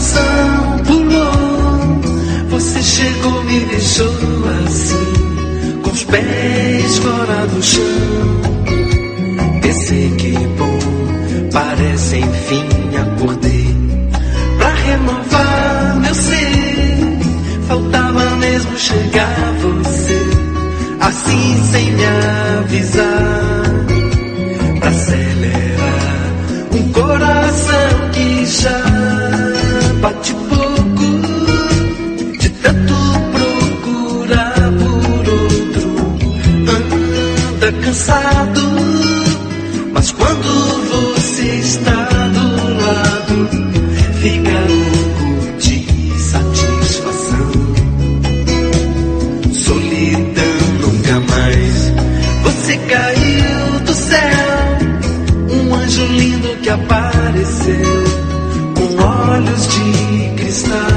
coração pulou. Você chegou, me deixou assim, com os pés fora do chão. Pensei que bom, parece enfim acordei. Pra renovar meu ser, faltava mesmo chegar você, assim sem me avisar. Pra acelerar um coração que já bate pouco, de tanto procurar por outro, anda cansado. Mas quando você está do lado, fica louco de satisfação. Solidão nunca mais. Você caiu do céu, um anjo lindo que apareceu, com olhos de cristal.